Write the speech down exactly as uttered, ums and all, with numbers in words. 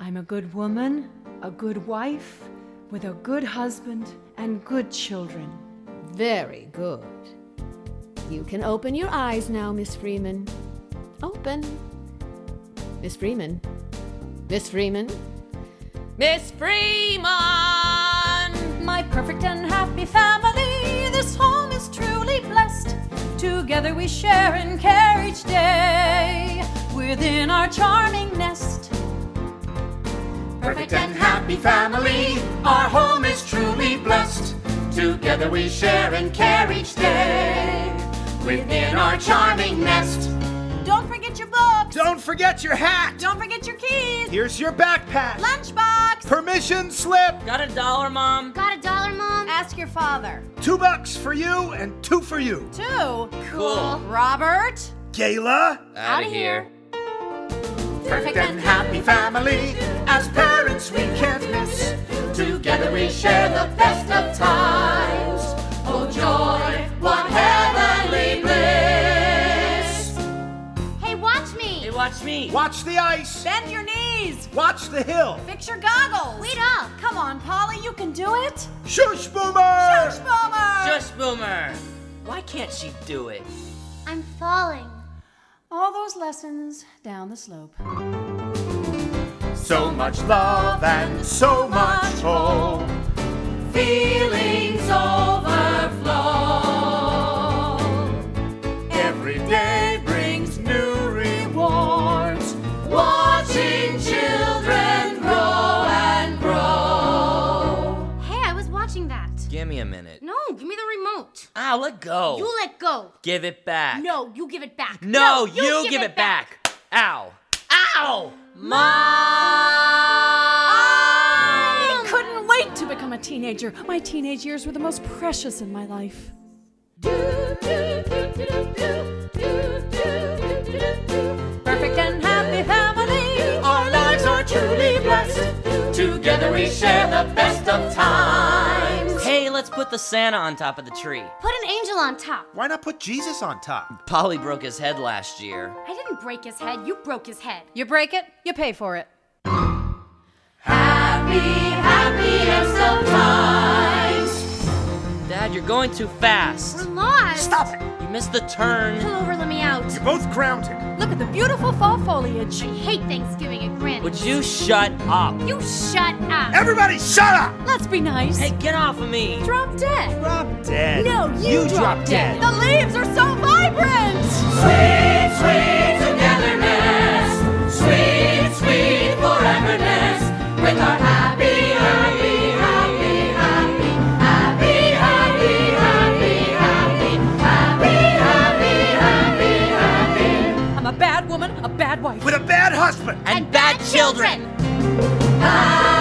I'm a good woman, a good wife, with a good husband and good children. Very good. You can open your eyes now, Miss Freeman. Open. Miss Freeman. Miss Freeman. Miss Freeman! My perfect and happy family, this home is truly blessed. Together we share and care each day within our charming nest. Perfect and happy family, our home is truly blessed. Together we share and care each day within our charming nest. Don't forget your books. Don't forget your hat. Don't forget your keys. Here's your backpack. Lunchbox. Permission slip. Got a dollar, Mom? Got a dollar, Mom? Ask your father. Two bucks for you and two for you. Two. Cool. Robert. Gayla. Out of here. Perfect and happy family, as parents we can't miss. Together we share the best of times. Oh joy, what heavenly bliss. Hey, watch me! Hey, watch me. Watch the ice. Bend your knees. Watch the hill. Fix your goggles. Wait up! Come on, Polly, you can do it. Shush, Boomer. Shush, Boomer. Shush, Boomer. Why can't she do it? I'm falling. All those lessons down the slope. So much love and so much hope. Feelings overflow. Every day brings new rewards. Watching children grow and grow. Hey, I was watching that. Give me a minute. No, give me the remote. Ah, let go. You let go. Give it back. No, you give it back. No, you, give, it back. Ow. Ow! Mom! I couldn't wait to become a teenager. My teenage years were the most precious in my life. Perfect and happy family. Our lives are truly blessed. Together we share the best of times. Hey, let's put the Santa on top of the tree. Put an angel on top. Why not put Jesus on top? Polly broke his head last year. I didn't break his head. You broke his head. You break it, you pay for it. Happy, happiest of times. Dad, you're going too fast. We're lost. Stop it. You missed the turn. Pull over, let me out. You're both grounded. Look at the beautiful fall foliage. I hate Thanksgiving at Granny's. Would you shut up? You shut up. Everybody shut up. Let's be nice. Hey, get off of me. Drop dead. Drop dead. No, you, drop, dead. The leaves are so vibrant. Sweet, sweet togetherness. Sweet, sweet foreverness. With our happy, happy, happy, happy, happy, happy, happy, happy, happy, happy, happy, happy. I'm a bad woman, a bad wife. With a bad husband. And bad children. Happy.